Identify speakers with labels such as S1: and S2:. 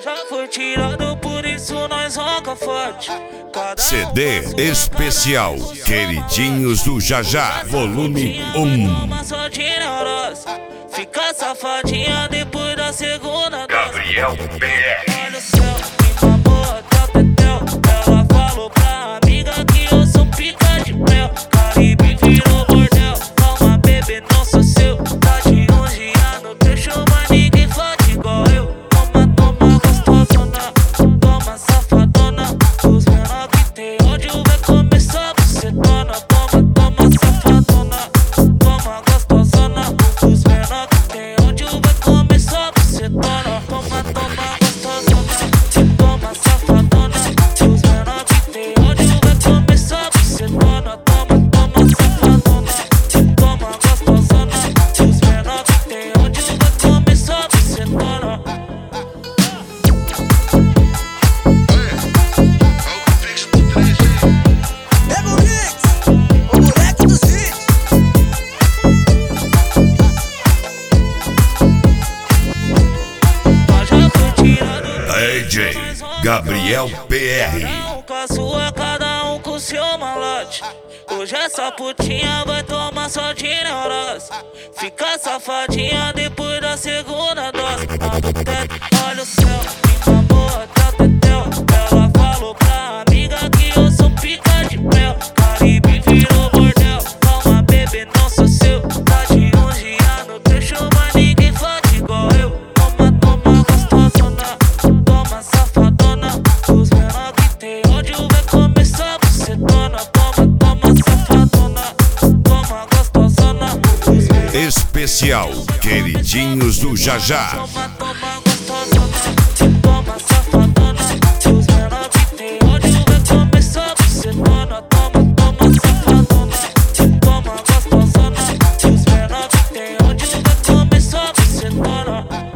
S1: Já foi tirado, por isso nós roca forte.
S2: CD especial Queridinhos do Jajá, volume 1.
S1: Fica safadinha depois da segunda.
S2: Gabriel PR.
S1: Olha o céu, me mamou até o tetel. Ela falou pra amiga que eu sou pica de mel. Caribe virou bordel. Calma, bebê, não sou seu. Tá de 11 anos, deixa, mas ninguém fode igual eu. Toma, gostosona. Toma, safadona. Os menor que tem ódio vai começar a bucetona. Toma, safadona. Toma, gostosona. Os menor que tem ódio vai começar a bucetona. Toma, gostosona. Toma, safadona. Os menor que tem ódio vai começar a bucetona. Toma, safadona. Toma, gostosona. Os menor que tem ódio vai começar a bucetona.
S3: Pega o mix, o moleque dos hits.
S1: Já foi tirado.
S2: DJ Gabriel PR.
S1: Com a sua, cada um com seu malote. Hoje essa putinha vai tomar só de neurose. Fica safadinha depois da segunda dose. Olha o céu, me mamou até o tetel. Ela falou pra amiga que eu sou pica de mel. Caribe virou bordel. Calma, bebê, não sou seu. Tá de 11 anos, deixa, mas ninguém fode igual eu. Toma, gostosona. Toma, safadona. Os menor que tem ódio vai começar a bucetona. Toma, safadona. Toma, gostosona. Os menor
S2: Especial Queridinhos do Jajá.
S1: Toma, gostosona. Toma, safadona. Os menor que tem ódio vai começar a bucetona. Toma, safadona. Toma, gostosona. Os menor que tem ódio vai começar a bucetona.